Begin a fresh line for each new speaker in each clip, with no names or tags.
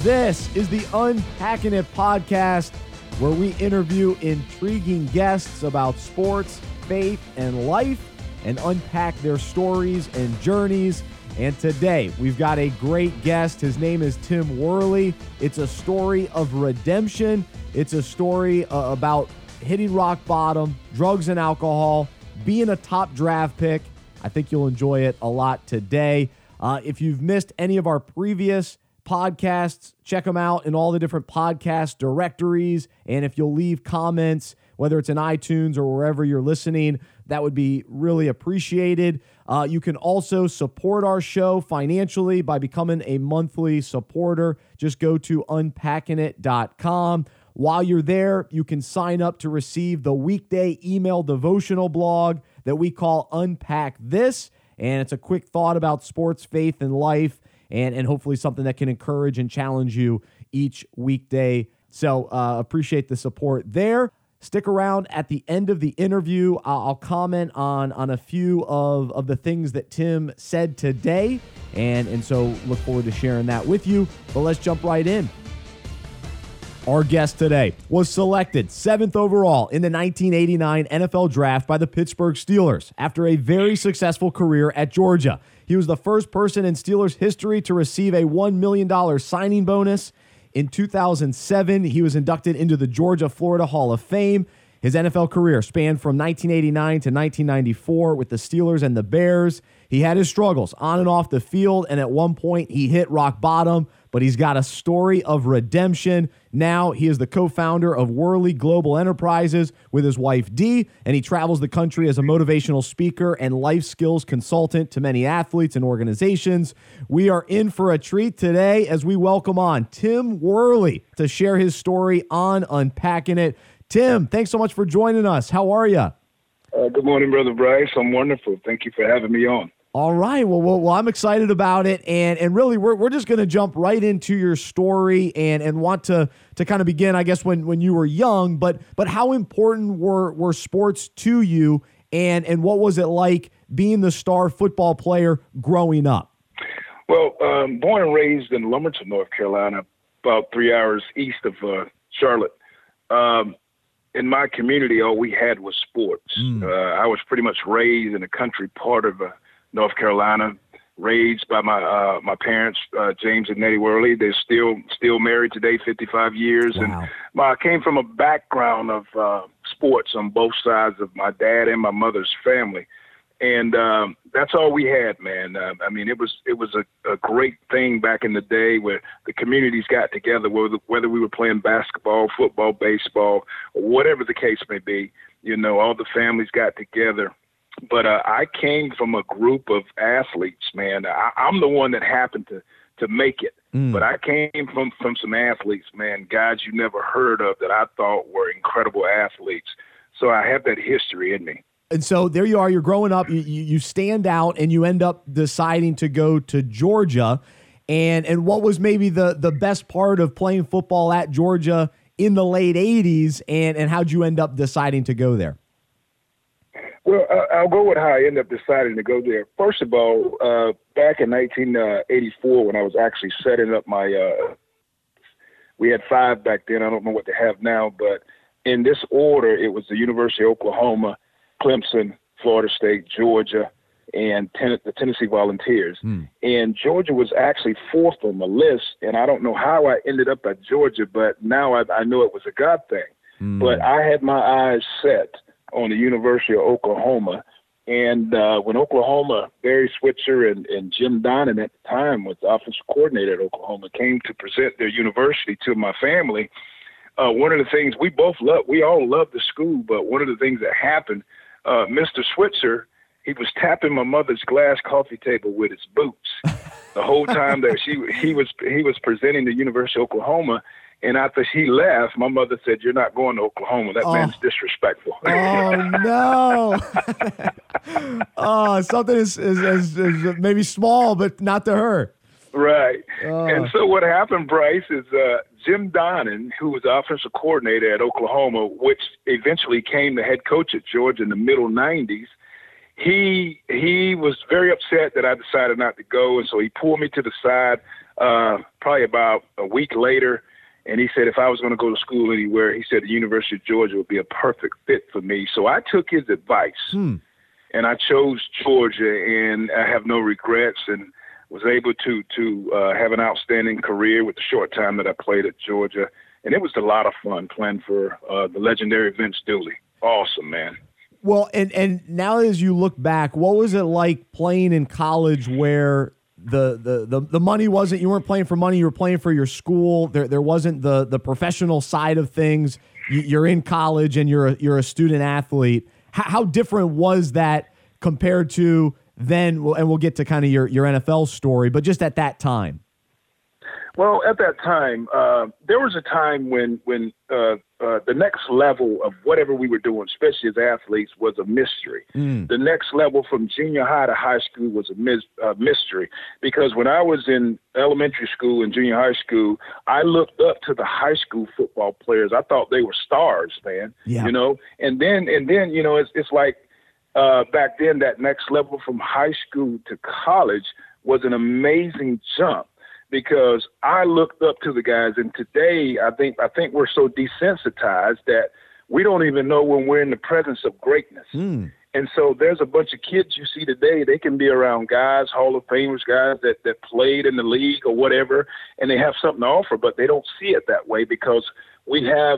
This is the Unpacking It podcast, where we interview intriguing guests about sports, faith, and life, and unpack their stories and journeys. And today, we've got a great guest. His name is Tim Worley. It's a story of redemption. It's a story about hitting rock bottom, drugs and alcohol, being a top draft pick. I think you'll enjoy it a lot today. If you've missed any of our previous podcasts, check them out in all the different podcast directories. And if you'll leave comments, whether it's in iTunes or wherever you're listening, that would be really appreciated. You can also support our show financially by becoming a monthly supporter. Just go to unpackingit.com. While you're there, you can sign up to receive the weekday email devotional blog that we call Unpack This. And it's a quick thought about sports, faith, and life, and hopefully something that can encourage and challenge you each weekday. So appreciate the support there. Stick around at the end of the interview. I'll comment on a few of the things that Tim said today, and so look forward to sharing that with you. But let's jump right in. Our guest today was selected 7th overall in the 1989 NFL Draft by the Pittsburgh Steelers after a very successful career at Georgia. He was the first person in Steelers history to receive a $1 million signing bonus. In 2007, he was inducted into the Georgia-Florida Hall of Fame. His NFL career spanned from 1989 to 1994 with the Steelers and the Bears. He had his struggles on and off the field, and at one point he hit rock bottom, but he's got a story of redemption. Now he is the co-founder of Worley Global Enterprises with his wife Dee, and he travels the country as a motivational speaker and life skills consultant to many athletes and organizations. We are in for a treat today as we welcome on Tim Worley to share his story on Unpacking It. Tim, thanks so much for joining us. How are you?
Good morning, Brother Bryce. I'm wonderful. Thank you for having me on.
All right. Well, I'm excited about it. And really, we're just going to jump right into your story and want to kind of begin, I guess, when you were young. But how important were sports to you, and what was it like being the star football player growing up?
Well, born and raised in Lumberton, North Carolina, about 3 hours east of Charlotte. In my community, all we had was sports. I was pretty much raised in the country part of North Carolina, raised by my parents, James and Nettie Worley. They're still married today, 55 years.
Wow.
And I came from a background of sports on both sides of my dad and my mother's family. And that's all we had, man. I mean, it was a great thing back in the day where the communities got together, whether we were playing basketball, football, baseball, or whatever the case may be. You know, all the families got together. But I came from a group of athletes, man. I'm the one that happened to make it. But I came from some athletes, man, guys you never heard of that I thought were incredible athletes. So I have that history in me.
And so there you are, you're growing up, you stand out, and you end up deciding to go to Georgia. And what was maybe the best part of playing football at Georgia in the late 80s, and how'd you end up deciding to go there?
Well, I'll go with how I ended up deciding to go there. First of all, back in 1984, when I was actually setting up we had 5 back then. I don't know what they have now, but in this order, it was the University of Oklahoma, Clemson, Florida State, Georgia, and the Tennessee Volunteers. And Georgia was actually 4th on the list, and I don't know how I ended up at Georgia, but now I know it was a God thing. But I had my eyes set on the University of Oklahoma. And when Oklahoma, Barry Switzer and Jim Donnan at the time was the offensive coordinator at Oklahoma, came to present their university to my family, one of the things we all loved the school, but one of the things that happened, Mr. Switzer, he was tapping my mother's glass coffee table with his boots the whole time that he was presenting the University of Oklahoma. And after he left, my mother said, "You're not going to Oklahoma. That man's disrespectful."
Oh, no. Something is maybe small, but not to her.
Right. And so what happened, Bryce, is Jim Donnan, who was the offensive coordinator at Oklahoma, which eventually became the head coach at Georgia in the middle 90s, he was very upset that I decided not to go, and so he pulled me to the side. probably about a week later. And he said if I was going to go to school anywhere, he said the University of Georgia would be a perfect fit for me. So I took his advice, and I chose Georgia, and I have no regrets, and was able to have an outstanding career with the short time that I played at Georgia. And it was a lot of fun playing for the legendary Vince Dooley. Awesome, man.
Well, and now as you look back, what was it like playing in college where the money wasn't, you weren't playing for money, you were playing for your school. There wasn't the professional side of things. You're in college and you're a student athlete. How different was that compared to then? And we'll get to kind of your NFL story, but just at that time.
Well, at that time, there was a time when the next level of whatever we were doing, especially as athletes, was a mystery. The next level from junior high to high school was a mystery, because when I was in elementary school and junior high school, I looked up to the high school football players. I thought they were stars, man.
Yeah.
You know, and then you know, it's like back then that next level from high school to college was an amazing jump, because I looked up to the guys, and today I think we're so desensitized that we don't even know when we're in the presence of greatness. And so there's a bunch of kids you see today, they can be around guys, Hall of Famers, guys that played in the league or whatever, and they have something to offer, but they don't see it that way because we're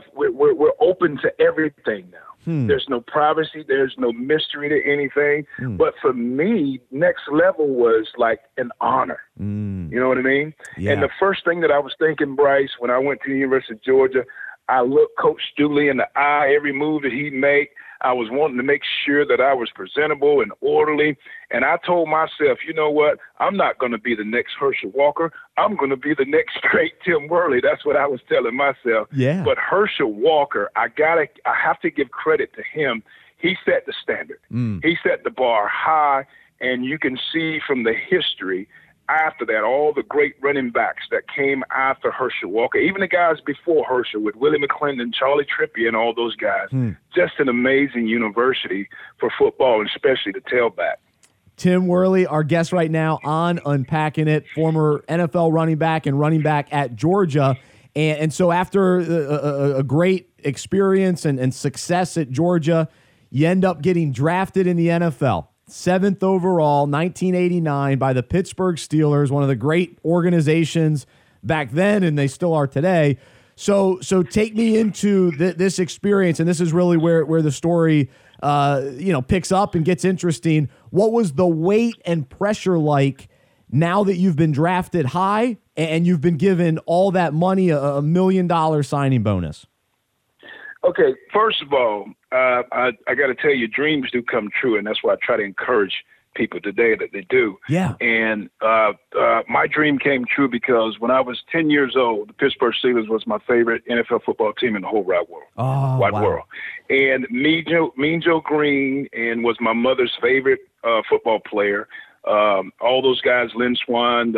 open to everything now. There's no privacy. There's no mystery to anything. But for me, next level was like an honor. You know what I mean?
Yeah.
And the first thing that I was thinking, Bryce, when I went to the University of Georgia, I looked Coach Dooley in the eye, every move that he'd make. I was wanting to make sure that I was presentable and orderly. And I told myself, you know what? I'm not going to be the next Herschel Walker. I'm going to be the next great Tim Worley. That's what I was telling myself.
Yeah.
But Herschel Walker, I have to give credit to him. He set the standard. He set the bar high, and you can see from the history after that, all the great running backs that came after Herschel Walker, even the guys before Herschel with Willie McClendon, Charlie Trippier, and all those guys. Just an amazing university for football, and especially the tailback.
Tim Worley, our guest right now on Unpacking It, former NFL running back and running back at Georgia. And so after a great experience and success at Georgia, you end up getting drafted in the NFL. 7th overall, 1989, by the Pittsburgh Steelers, one of the great organizations back then, and they still are today. So take me into this experience, and this is really where the story picks up and gets interesting. What was the weight and pressure like now that you've been drafted high and you've been given all that money, a $1 million signing bonus?
Okay, first of all, I got to tell you, dreams do come true, and that's why I try to encourage people today that they do.
Yeah.
And my dream came true because when I was 10 years old, the Pittsburgh Steelers was my favorite NFL football team in the whole wide world. And Mean Joe Green and was my mother's favorite football player. All those guys, Lynn Swann,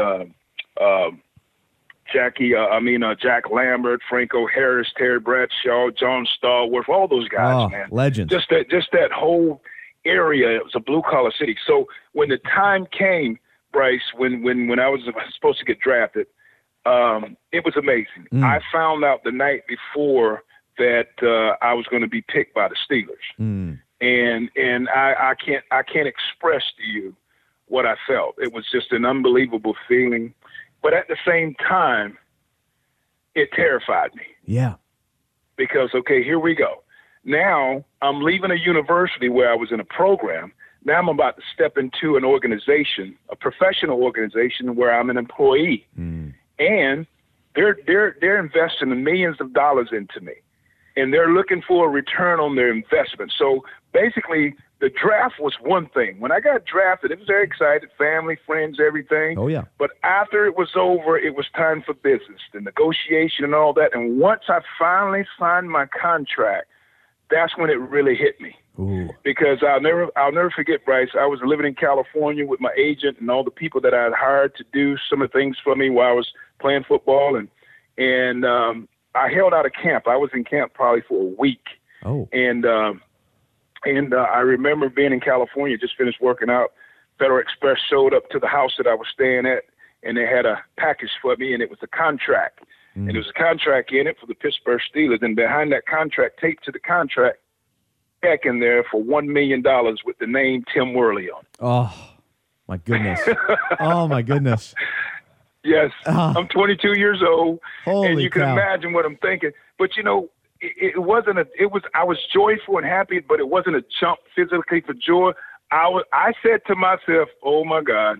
Jack Lambert, Franco Harris, Terry Bradshaw, John Stallworth, all those guys, man.
Legends.
Just that whole area, it was a blue-collar city. So when the time came, Bryce, when I was supposed to get drafted, it was amazing. I found out the night before that I was going to be picked by the Steelers. And I can't express to you what I felt. It was just an unbelievable feeling. But at the same time, it terrified me.
Yeah.
Because, okay, here we go. Now I'm leaving a university where I was in a program. Now I'm about to step into an organization, a professional organization where I'm an employee. And they're investing millions of dollars into me. And they're looking for a return on their investment. So basically, the draft was one thing. When I got drafted, it was very excited, family, friends, everything.
Oh, yeah.
But after it was over, it was time for business, the negotiation and all that. And once I finally signed my contract, that's when it really hit me.
Ooh.
Because I'll never forget, Bryce, I was living in California with my agent and all the people that I had hired to do some of the things for me while I was playing football. And I held out of camp. I was in camp probably for a week.
Oh.
And I remember being in California, just finished working out. Federal Express showed up to the house that I was staying at, and they had a package for me, and it was a contract. And there was a contract in it for the Pittsburgh Steelers, and behind that contract, taped to the contract, check in there for $1 million with the name Tim Worley on it.
Oh, my goodness. Oh, my goodness.
Yes, I'm 22 years old, and you can
cow.
imagine what I'm thinking. But, you know, I was joyful and happy, but it wasn't a jump physically for joy. I said to myself, oh, my God,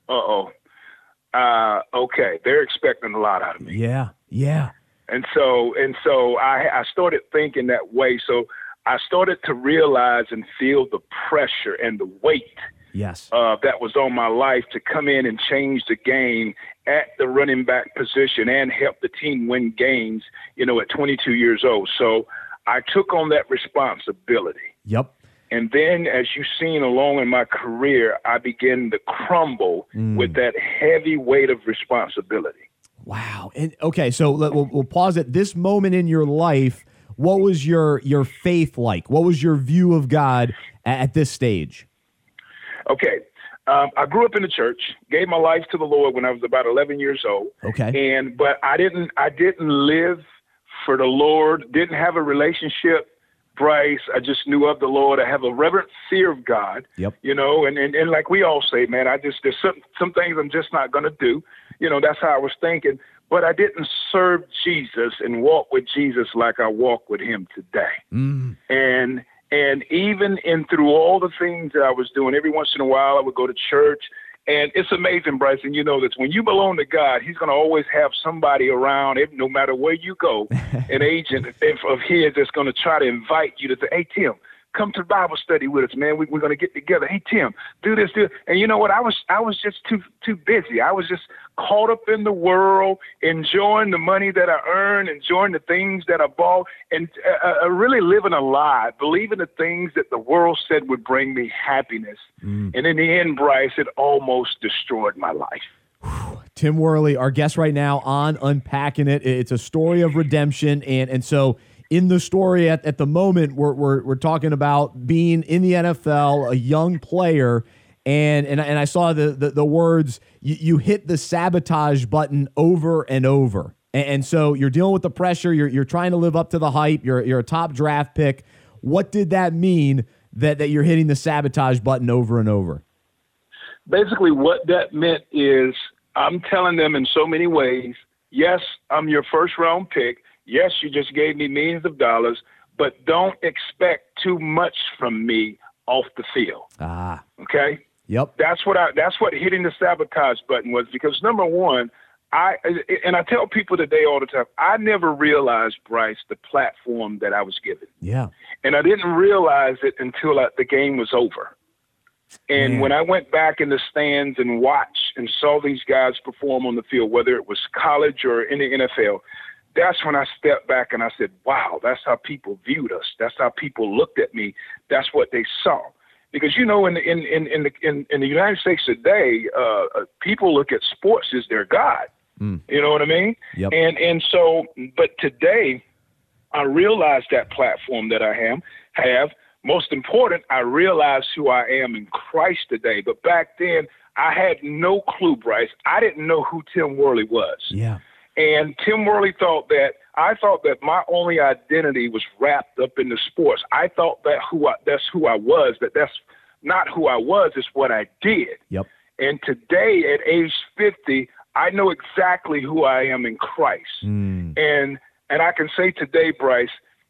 okay, they're expecting a lot out of me.
Yeah.
And so I started thinking that way. So I started to realize and feel the pressure and the weight that was on my life to come in and change the game at the running back position and help the team win games, you know, at 22 years old. So I took on that responsibility.
Yep.
And then, as you've seen along in my career, I began to crumble with that heavy weight of responsibility.
Wow. And okay, so we'll pause at this moment in your life. What was your faith like? What was your view of God at this stage?
Okay. I grew up in the church, gave my life to the Lord when I was about 11 years old.
Okay.
But I didn't live for the Lord, didn't have a relationship, Bryce. I just knew of the Lord. I have a reverent fear of God.
Yep.
You know, and like we all say, man, there's some things I'm just not going to do. You know, that's how I was thinking. But I didn't serve Jesus and walk with Jesus like I walk with him today. And even through all the things that I was doing, every once in a while I would go to church. And it's amazing, Bryson, you know that when you belong to God, he's going to always have somebody around, no matter where you go, an agent of his that's going to try to invite you to say, hey, Tim, come to Bible study with us, man. We're going to get together. Hey, Tim, do this. And you know what? I was just too busy. I was just caught up in the world, enjoying the money that I earned, enjoying the things that I bought, and really living a lie, believing the things that the world said would bring me happiness. And in the end, Bryce, it almost destroyed my life.
Tim Worley, our guest right now on Unpacking It. It's a story of redemption, and so in the story at the moment, we're talking about being in the NFL, a young player, and I saw the words, you hit the sabotage button over and over. And so you're dealing with the pressure, you're trying to live up to the hype, you're a top draft pick. What did that mean that you're hitting the sabotage button over and over?
Basically what that meant is I'm telling them in so many ways, yes, I'm your first round pick. Yes, you just gave me millions of dollars, but don't expect too much from me off the field. Okay?
Yep.
That's what hitting the sabotage button was, because number one, I tell people today all the time, I never realized, Bryce, the platform that I was given.
Yeah.
And I didn't realize it until the game was over. And when I went back in the stands and watched and saw these guys perform on the field, whether it was college or in the NFL, that's when I stepped back and I said, wow, that's how people viewed us. That's how people looked at me. That's what they saw. Because, you know, in the United States today, people look at sports as their God. You know what I mean?
Yep.
And so, but today I realize that platform that I have. Most important, I realize who I am in Christ today. But back then, I had no clue, Bryce. I didn't know who Tim Worley was.
Yeah.
And Tim Worley I thought that my only identity was wrapped up in the sports. I thought that that's who I was, but that's not who I was, it's what I did.
Yep.
And today at age 50, I know exactly who I am in Christ. And I can say today, Bryce,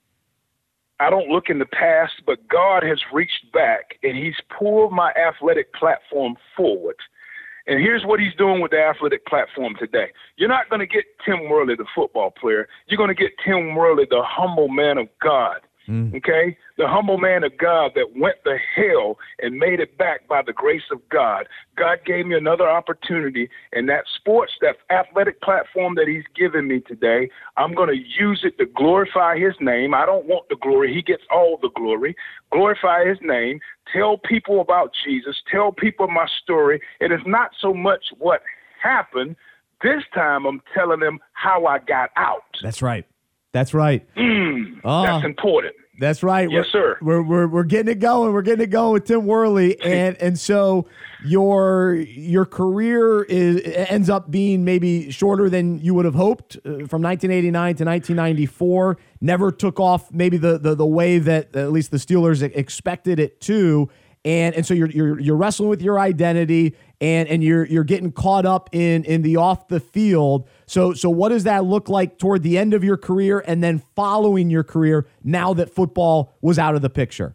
I don't look in the past, but God has reached back and he's pulled my athletic platform forward. And here's what he's doing with the athletic platform today. You're not going to get Tim Worley, the football player. You're going to get Tim Worley, the humble man of God. Okay? The humble man of God that went to hell and made it back by the grace of God. God gave me another opportunity, and that athletic platform that he's given me today, I'm going to use it to glorify his name. I don't want the glory. He gets all the glory. Glorify his name. Tell people about Jesus. Tell people my story. It is not so much what happened. This time I'm telling them how I got out.
That's right. That's right.
That's important.
That's right.
Yes, sir.
We're getting it going. We're getting it going with Tim Worley, and so your career ends up being maybe shorter than you would have hoped from 1989 to 1994. Never took off maybe the way that at least the Steelers expected it to. And so you're wrestling with your identity and you're getting caught up in the off the field. So what does that look like toward the end of your career and then following your career now that football was out of the picture?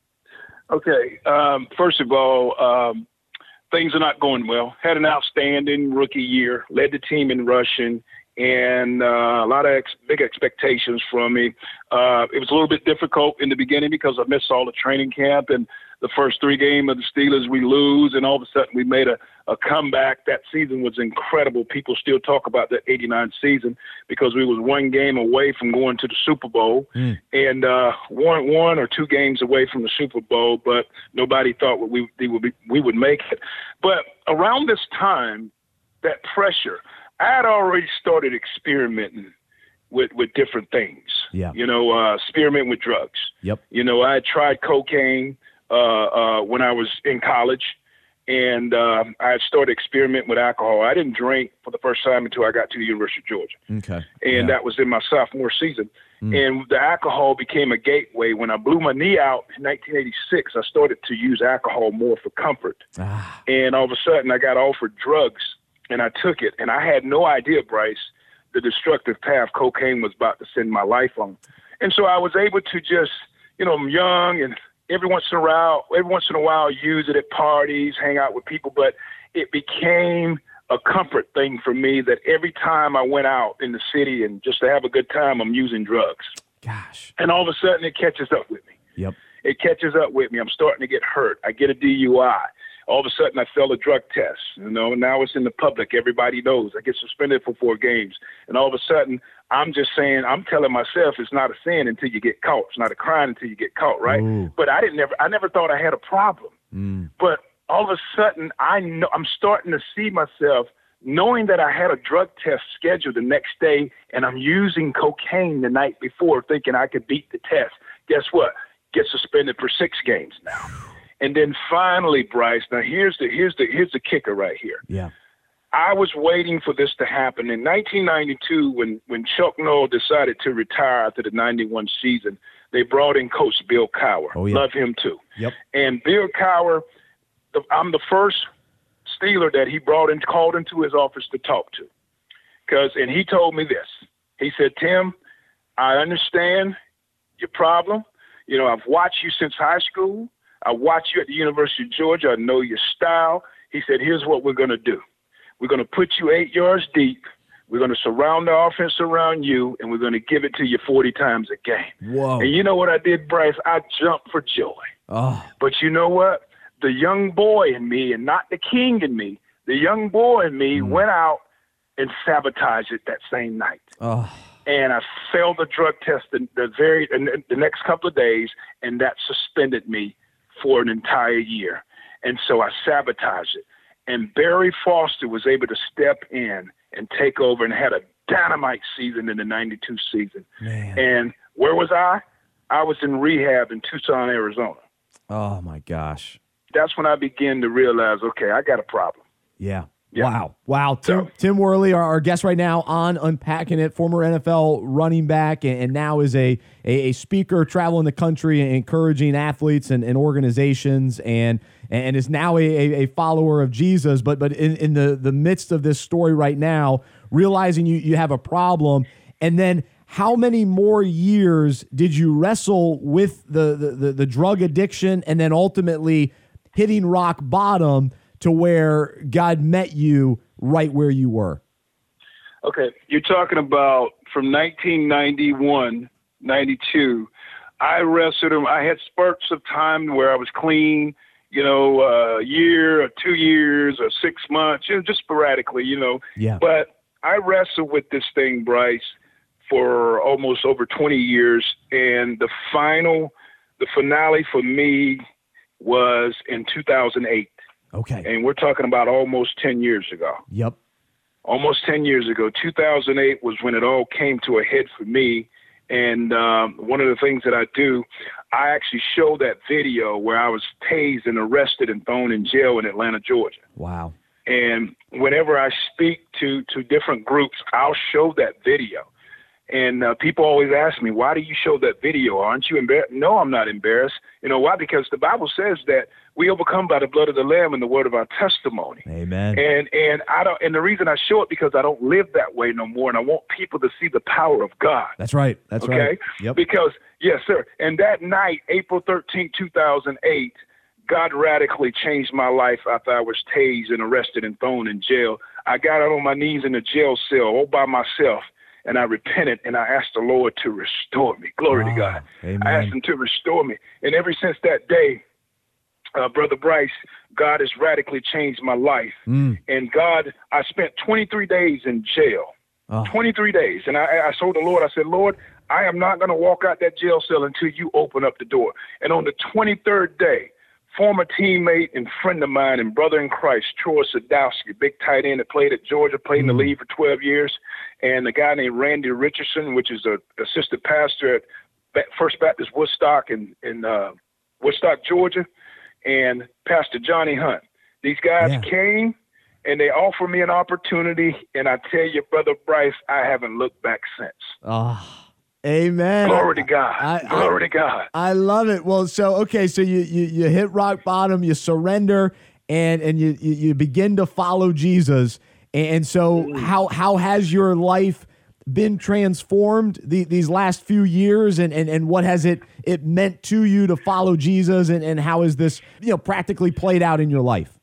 Okay. First of all, things are not going well. Had an outstanding rookie year, led the team in rushing, and a lot of big expectations from me. It was a little bit difficult in the beginning because I missed all the training camp, and the first 3 games of the Steelers we lose, and all of a sudden we made a comeback. That season was incredible. People still talk about that 89 season because we was 1 game away from going to the Super Bowl and one or 2 games away from the Super Bowl, but nobody thought we would make it. But around this time, that pressure, I had already started experimenting with different things.
Yeah.
Experimenting with drugs.
Yep.
I had tried cocaine when I was in college, and I had started experimenting with alcohol. I didn't drink for the first time until I got to the University of Georgia.
Okay.
And that was in my sophomore season. And the alcohol became a gateway. When I blew my knee out in 1986, I started to use alcohol more for comfort. And all of a sudden I got offered drugs, and I took it. And I had no idea, Bryce, the destructive path cocaine was about to send my life on. And so I was able to just, I'm young, and every once in a while, use it at parties, hang out with people. But it became a comfort thing for me that every time I went out in the city and just to have a good time, I'm using drugs.
Gosh.
And all of a sudden it catches up with me.
Yep.
It catches up with me. I'm starting to get hurt. I get a DUI. All of a sudden I fail a drug test. Now it's in the public. Everybody knows. I get suspended for 4 games. And all of a sudden I'm telling myself it's not a sin until you get caught. It's not a crime until you get caught, right?
Ooh.
But I never thought I had a problem. But all of a sudden I'm starting to see myself knowing that I had a drug test scheduled the next day, and I'm using cocaine the night before thinking I could beat the test. Guess what? Get suspended for 6 games now. And then finally, Bryce, now here's the kicker right here.
Yeah.
I was waiting for this to happen. In 1992, when Chuck Noll decided to retire after the 91 season, they brought in Coach Bill Cowher.
Oh, yeah.
Love him too.
Yep.
And Bill Cowher, I'm the first Steeler that he called into his office to talk to. And he told me this. He said, Tim, I understand your problem. I've watched you since high school. I watched you at the University of Georgia. I know your style. He said, here's what we're going to do. We're going to put you 8 yards deep. We're going to surround the offense around you, and we're going to give it to you 40 times a game.
Whoa.
And you know what I did, Bryce? I jumped for joy.
Oh.
But you know what? The young boy in me, and not the king in me, the young boy in me went out and sabotaged it that same night.
Oh.
And I failed the drug test the next couple of days, and that suspended me for an entire year. And so I sabotaged it. And Barry Foster was able to step in and take over and had a dynamite season in the 92 season.
Man.
And where was I? I was in rehab in Tucson, Arizona.
Oh, my gosh.
That's when I began to realize, okay, I got a problem.
Yeah.
Yeah.
Wow. Tim Worley, our guest right now on Unpacking It, former NFL running back, and now is a speaker traveling the country and encouraging athletes and organizations, and is now a follower of Jesus. But in the midst of this story right now, realizing you have a problem, and then how many more years did you wrestle with the drug addiction and then ultimately hitting rock bottom to where God met you right where you were?
Okay, you're talking about from 1991, 92. I wrestled him. I had spurts of time where I was clean, a year or 2 years or 6 months, just sporadically,
Yeah.
But I wrestled with this thing, Bryce, for almost over 20 years. And the finale for me was in 2008.
Okay.
And we're talking about almost 10 years ago.
Yep.
Almost 10 years ago. 2008 was when it all came to a head for me. And one of the things that I do, I actually show that video where I was tased and arrested and thrown in jail in Atlanta, Georgia.
Wow.
And whenever I speak to different groups, I'll show that video. And people always ask me, why do you show that video? Aren't you embarrassed? No, I'm not embarrassed. You know why? Because the Bible says that we overcome by the blood of the Lamb and the word of our testimony.
Amen.
And I don't. And the reason I show it because I don't live that way no more, and I want people to see the power of God.
That's right. That's
okay?
right. Yep.
Because yes, sir. And that night, April 13, 2008. God radically changed my life after I was tased and arrested and thrown in jail. I got out on my knees in a jail cell all by myself, and I repented, and I asked the Lord to restore me. Glory to God.
Amen.
I asked him to restore me. And ever since that day, Brother Bryce, God has radically changed my life. And God, I spent 23 days in jail, 23 days. And I told the Lord, I said, Lord, I am not going to walk out that jail cell until you open up the door. And on the 23rd day, former teammate and friend of mine and brother in Christ, Troy Sadowski, big tight end that played at Georgia, played in the league for 12 years, and a guy named Randy Richardson, which is an assistant pastor at First Baptist Woodstock in Woodstock, Georgia, and Pastor Johnny Hunt. These guys came, and they offered me an opportunity, and I tell you, Brother Bryce, I haven't looked back since.
Amen.
Glory to God. Glory to God.
I love it. Well, so you hit rock bottom, you surrender, and you begin to follow Jesus. And so how has your life been transformed these last few years, and what has it meant to you to follow Jesus, and how is this practically played out in your life?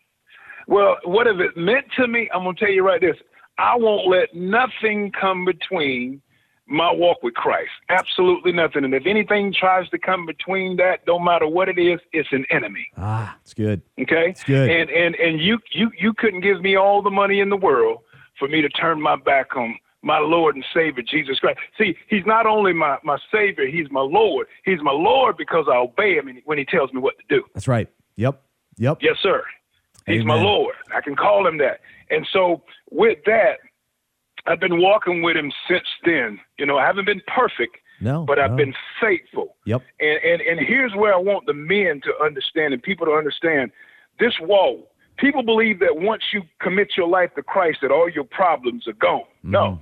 Well, what has it meant to me? I'm going to tell you right this. I won't let nothing come between my walk with Christ. Absolutely nothing. And if anything tries to come between that, no matter what it is, it's an enemy.
It's good.
Okay?
It's good.
And you couldn't give me all the money in the world for me to turn my back on my Lord and Savior, Jesus Christ. See, he's not only my Savior, he's my Lord. He's my Lord because I obey him when he tells me what to do.
That's right. Yep. Yes,
sir. He's
Amen.
my Lord. I can call him that. And so with that, I've been walking with him since then. I haven't been perfect, but I've been faithful.
Yep.
And here's where I want the men to understand and people to understand this walk. People believe that once you commit your life to Christ, that all your problems are gone. No.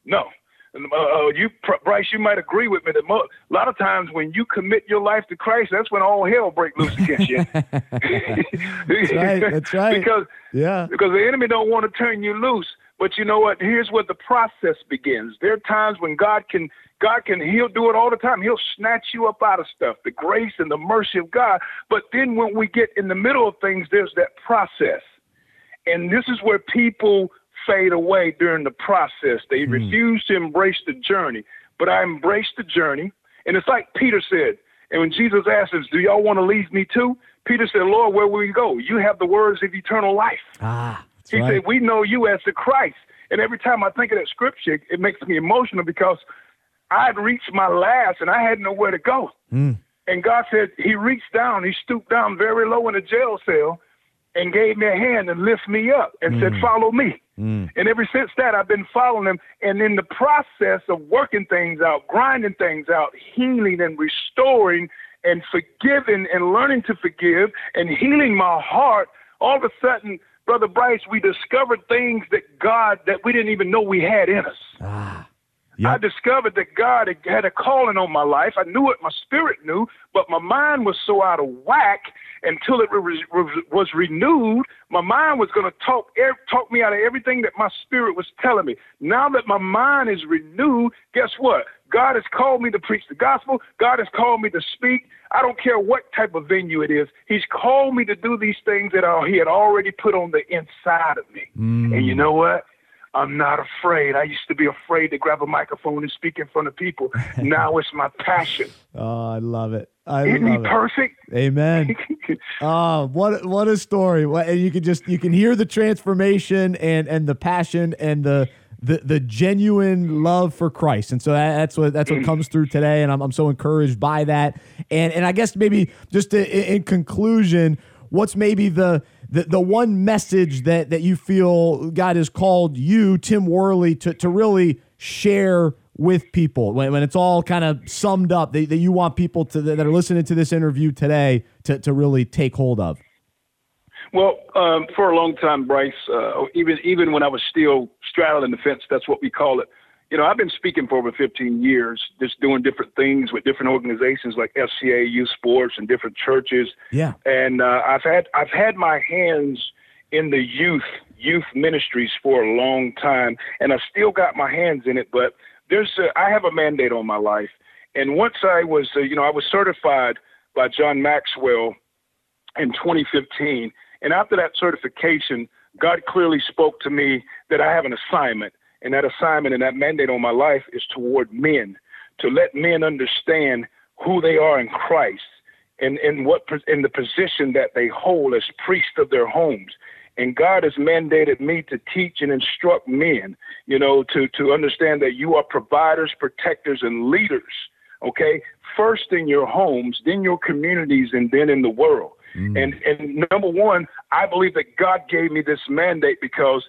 Bryce, you might agree with me that a lot of times when you commit your life to Christ, that's when all hell breaks loose against you.
That's right.
Because the enemy don't want to turn you loose. But you know what? Here's where the process begins. There are times when he'll do it all the time. He'll snatch you up out of stuff, the grace and the mercy of God. But then when we get in the middle of things, there's that process. And this is where people fade away during the process. They refuse to embrace the journey. But I embraced the journey. And it's like Peter said, and when Jesus asked us, do y'all want to leave me too? Peter said, Lord, where will we go? You have the words of eternal life. He said, we know you as the Christ. And every time I think of that scripture, it makes me emotional because I'd reached my last and I had nowhere to go. And God said, he reached down, he stooped down very low in a jail cell and gave me a hand and lifted me up and said, follow me. And ever since that, I've been following him. And in the process of working things out, grinding things out, healing and restoring and forgiving and learning to forgive and healing my heart, all of a sudden, Brother Bryce, we discovered things that we didn't even know we had in us. I discovered that God had a calling on my life. I knew it, my spirit knew, but my mind was so out of whack until it was renewed. My mind was going to talk me out of everything that my spirit was telling me. Now that my mind is renewed, guess what? God has called me to preach the gospel. God has called me to speak. I don't care what type of venue it is. He's called me to do these things that he had already put on the inside of me. And you know what? I'm not afraid. I used to be afraid to grab a microphone and speak in front of people. Now it's my passion.
Oh, I love it.
Isn't he perfect?
Amen. What a story. And you can hear the transformation and the passion and the genuine love for Christ. And so that's what comes through today. And I'm so encouraged by that. And I guess maybe just in conclusion, what's maybe the one message that you feel God has called you, Tim Worley, to really share with people when it's all kind of summed up that you want people that are listening to this interview today to really take hold of?
Well, for a long time, Bryce, even when I was still straddling the fence, that's what we call it. I've been speaking for over 15 years, just doing different things with different organizations like FCA, Youth Sports, and different churches.
Yeah.
And I've had my hands in the youth ministries for a long time, and I still got my hands in it. But I have a mandate on my life, and once I was, I was certified by John Maxwell in 2015, and after that certification, God clearly spoke to me that I have an assignment. And that assignment and that mandate on my life is toward men, to let men understand who they are in Christ and in the position that they hold as priests of their homes. And God has mandated me to teach and instruct men, to understand that you are providers, protectors, and leaders, okay? First in your homes, then your communities, and then in the world. And number one, I believe that God gave me this mandate because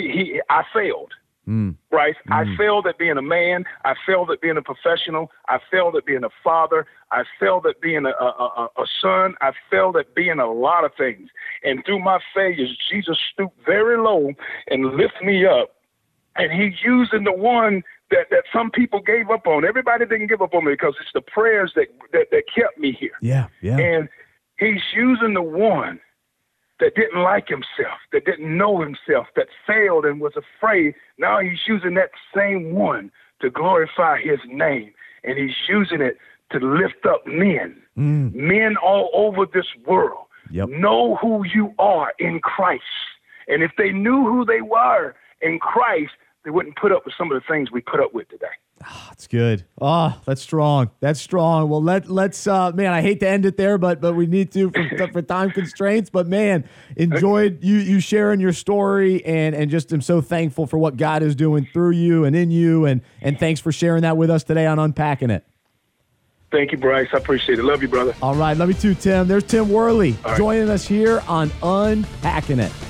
I failed. Right? I failed at being a man. I failed at being a professional. I failed at being a father. I failed at being a son. I failed at being a lot of things. And through my failures, Jesus stooped very low and lifted me up. And he's using the one that some people gave up on. Everybody didn't give up on me because it's the prayers that kept me here.
Yeah.
And he's using the one that didn't like himself, that didn't know himself, that failed and was afraid. Now he's using that same one to glorify his name. And he's using it to lift up men, men all over this world.
Yep.
Know who you are in Christ. And if they knew who they were in Christ, they wouldn't put up with some of the things we put up with today.
Oh, that's good. Oh, that's strong. That's strong. Well, let's man, I hate to end it there, but we need to for time constraints. But man, enjoyed you sharing your story and just am so thankful for what God is doing through you and in you. And thanks for sharing that with us today on Unpacking It.
Thank you, Bryce. I appreciate it. Love you, brother.
All right. Love you too, Tim. There's Tim Worley joining us here on Unpacking It.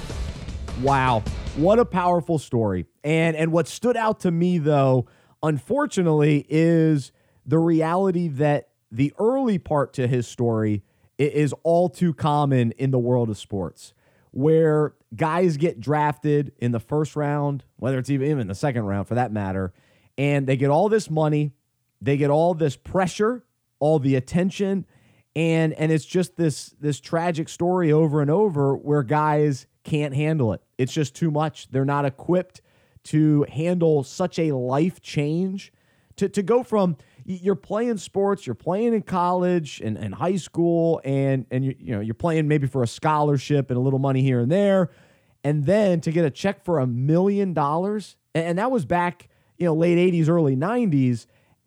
Wow. What a powerful story. And what stood out to me, though, unfortunately, is the reality that the early part to his story is all too common in the world of sports, where guys get drafted in the first round, whether it's even in the second round for that matter, and they get all this money, they get all this pressure, all the attention, and it's just this tragic story over and over where guys can't handle it. It's just too much. They're not equipped to handle such a life change, to go from you're playing sports, you're playing in college and high school, and you're playing maybe for a scholarship and a little money here and there, and then to get a check for $1 million, and that was back late 80s, early 90s,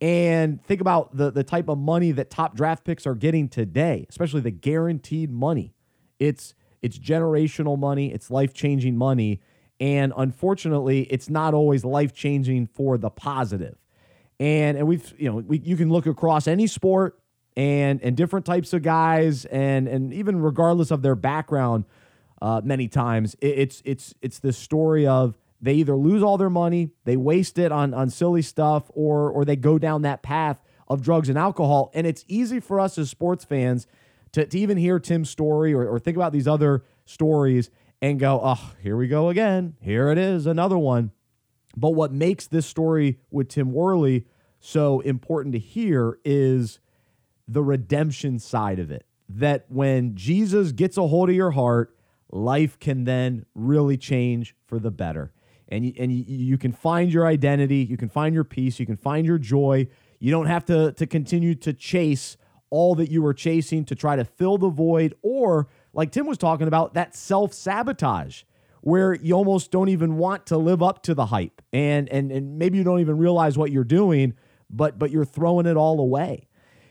and think about the type of money that top draft picks are getting today, especially the guaranteed money. It's generational money, it's life-changing money. And unfortunately, it's not always life-changing for the positive. And you can look across any sport and different types of guys, and even regardless of their background, many times it's this story of they either lose all their money, they waste it on silly stuff, or they go down that path of drugs and alcohol. And it's easy for us as sports fans to even hear Tim's story or think about these other stories and go, oh, here we go again. Here it is, another one. But what makes this story with Tim Worley so important to hear is the redemption side of it. That when Jesus gets a hold of your heart, life can then really change for the better. And you can find your identity, you can find your peace, you can find your joy. You don't have to continue to chase all that you were chasing to try to fill the void, or like Tim was talking about, that self-sabotage where you almost don't even want to live up to the hype. And maybe you don't even realize what you're doing, but you're throwing it all away.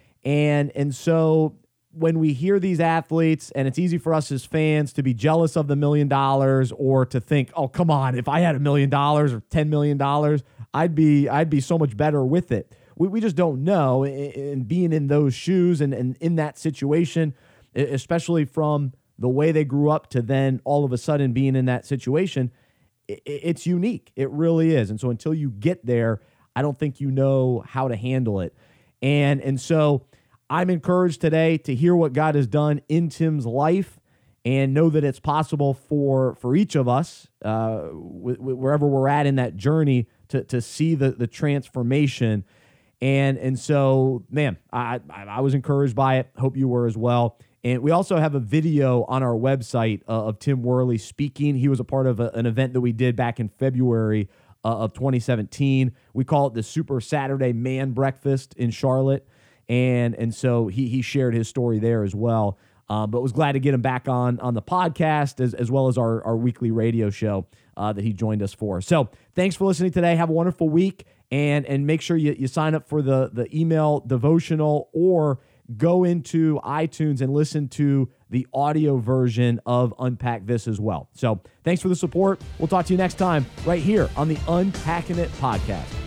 And so when we hear these athletes, and it's easy for us as fans to be jealous of the $1 million or to think, oh, come on, if I had $1 million or $10 million, I'd be so much better with it. We just don't know. And being in those shoes and in that situation, especially from the way they grew up to then all of a sudden being in that situation, it's unique. It really is. And so until you get there, I don't think you know how to handle it. And so I'm encouraged today to hear what God has done in Tim's life and know that it's possible for each of us, wherever we're at in that journey, to see the transformation. And so, man, I was encouraged by it. Hope you were as well. And we also have a video on our website of Tim Worley speaking. He was a part of an event that we did back in February of 2017. We call it the Super Saturday Man Breakfast in Charlotte. And so he shared his story there as well. But was glad to get him back on the podcast as well as our weekly radio show that he joined us for. So thanks for listening today. Have a wonderful week. And make sure you sign up for the email devotional, or go into iTunes and listen to the audio version of Unpack This as well. So thanks for the support. We'll talk to you next time right here on the Unpacking It podcast.